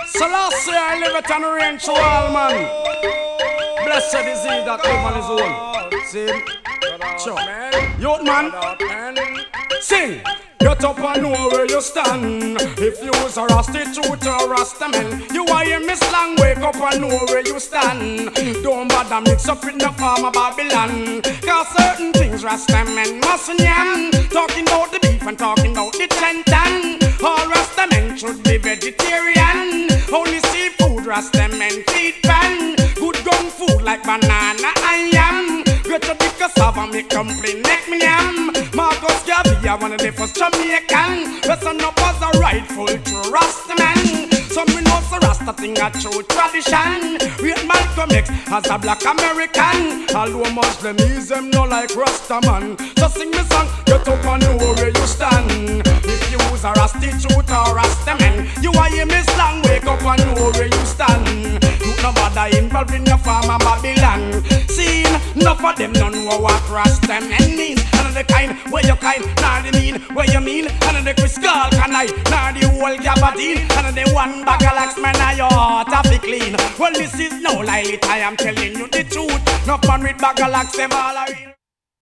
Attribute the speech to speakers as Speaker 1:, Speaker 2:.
Speaker 1: Selassie, I live it on the range to all, man. Blessed is he that live on his own. See? Sure. Youth, man. Sing. Get up and know where you stand. If you was a prostitute or Rastaman, you are hear me slang. Wake up and know where you stand. Don't bother mix up with the farmer Babylon. Cause certain things Rastaman mustn't yam. Talking about the beef and talking about the tentan. All Rastamen should be vegetarian. Only seafood Rastamen feed pan. Good gun food like banana and yam. Get to the cassava, me complain, neck me yam. Marcus Garvey, one of the first Jamaican. Listen up as a rightful true Rastaman. Some me know so Rasta thing a true tradition. Read Malcolm X as a black American. Although Muslimism no like Rastaman. So sing me song, get up and know where you stand. If you was a prostitute or Rastaman, you are hear me slang, wake up and know where you stand. You no bother involved in your farmer Babylon. Seen, enough of them don't know what Rastaman mean. And the kind where you kind, nor the mean where you mean. And the Chris Carl can I, nor the whole Gabardine. And the one bag of lax man are your heart to be clean. Well this is no lie, I am telling you the truth. No fun with bag of lax, them all are real.